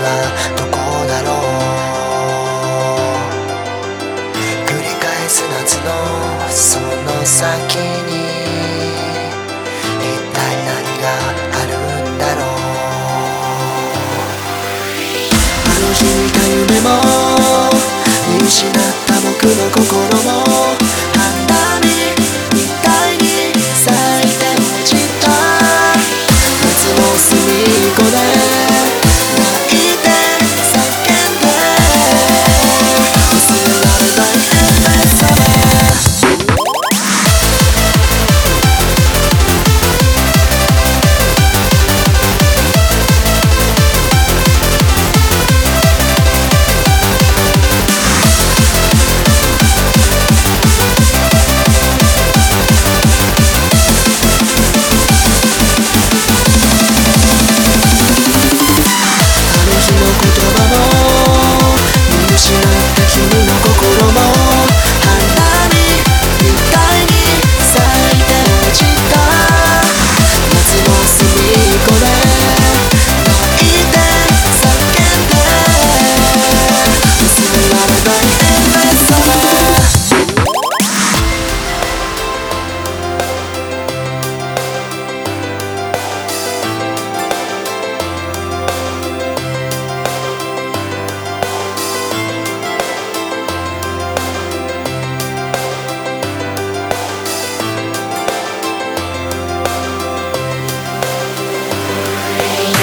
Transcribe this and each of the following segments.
はどこだろう。繰り返す夏のその先に一体何があるんだろう。あの日見た夢も見失った僕の心も花火みたいに咲いて落ちた。夏の隅っこで泣いて叫んで忘れられない夢さま。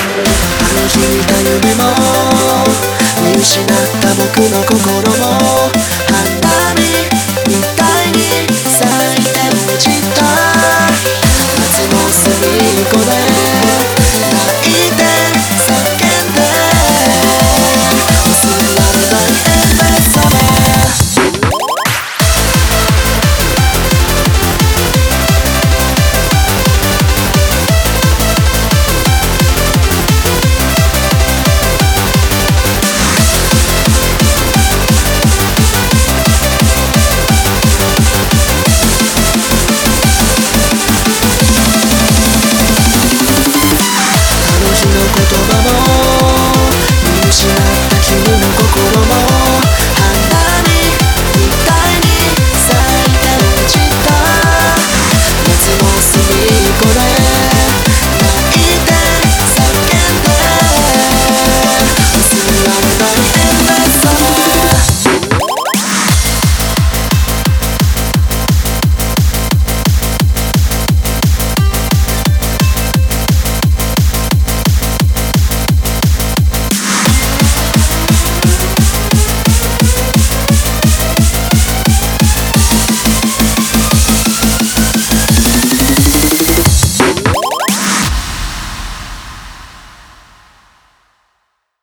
見た夢も見失った僕の心も